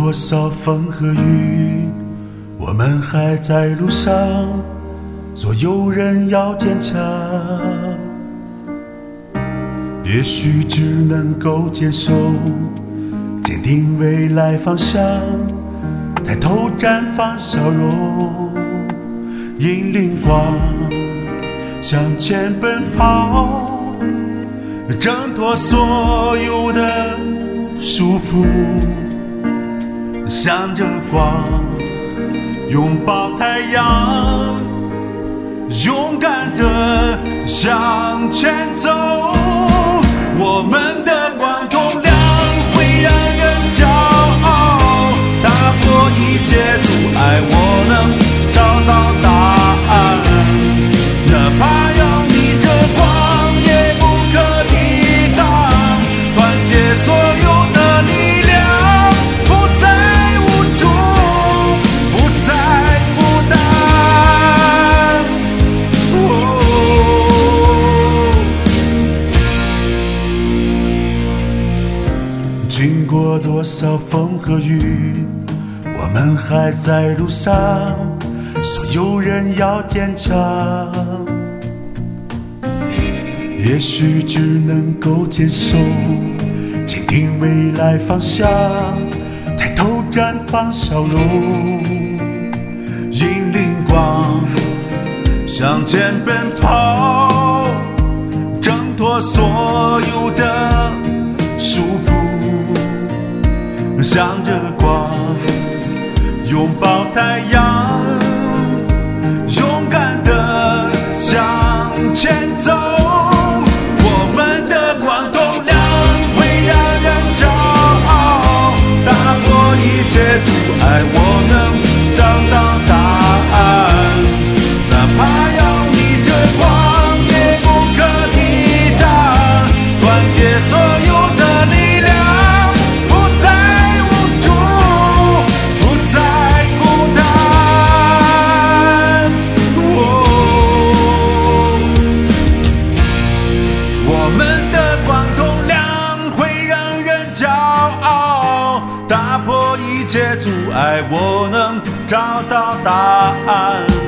多少风和雨，我们还在路上，所有人要坚强。也许只能够坚守，坚定未来方向，抬头绽放笑容，引领光向前奔跑，挣脱所有的束缚，向着光拥抱太阳，勇敢地向前走。我们的光同亮会让人骄傲，打破一切阻碍，我能找到答案。哪怕要逆着光也不可抵挡，团结所有的力量，不再无助，不再孤单。经过多少风和雨，我们还在路上，所有人要坚强。也许只能够坚守，坚定未来方向，抬头绽放笑容，引领光向前奔跑，挣脱所有的束缚，向着光拥抱太阳，勇敢地向前走。我们的光同亮会让人骄傲，打破一切阻碍，我能找到答案。哪怕要逆着光也不可抵挡，团结所有的力量，不再无助，不再孤单。我们的光同亮会让人骄傲，打破一切阻碍，我能找到答案。